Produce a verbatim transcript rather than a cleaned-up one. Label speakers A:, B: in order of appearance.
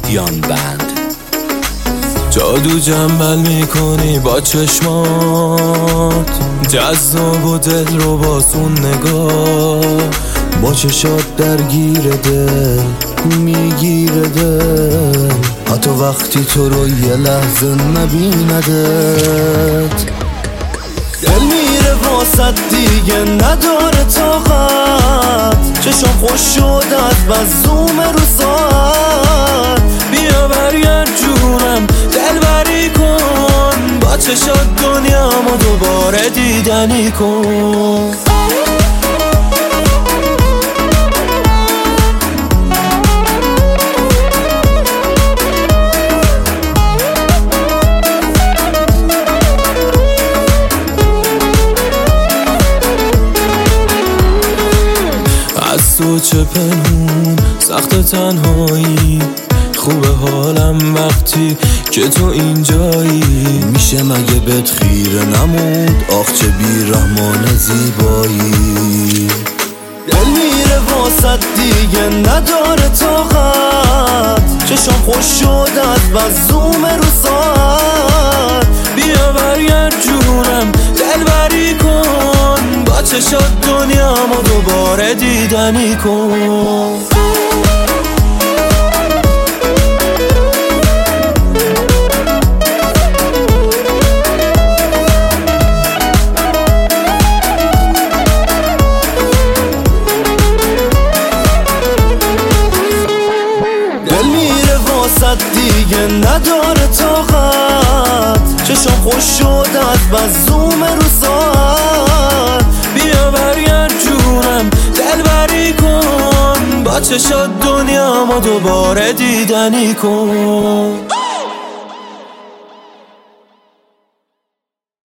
A: دیان بند.
B: جادو جنبل میکنی با چشمات، جذاب و دل رو باسون نگاه،
C: با چشات درگیر دل میگیره دل، حتی وقتی تو رو یه لحظه نبیندت. دل میره واسط دیگه نداره طاقت، چشم خوش شد از بس زوم رو ساعت.
B: بیا برگرد جونم دلبری کن، با چشات دنیامو دوباره دیدنی کن. از تو چه پنهون سخت تنهایی، خوبه حالم وقتی که تو اینجایی.
C: میشه مگه بهت خیره نموند آخ چه بیرحمان زیبایی. دل میره واسط دیگه نداره طاقت، چشم خوش شد از بس زوم رو ساعت.
B: بیا برگرد جونم دلبری کن، با چشات دنیامو دوباره دیدنی کن.
C: دیگه نداره طاقت، چشم خوش شد از بس زوم رو ساعت.
B: بیا برگرد جونم دلبری کن، با چشات دنیامو دوباره دیدنی کن.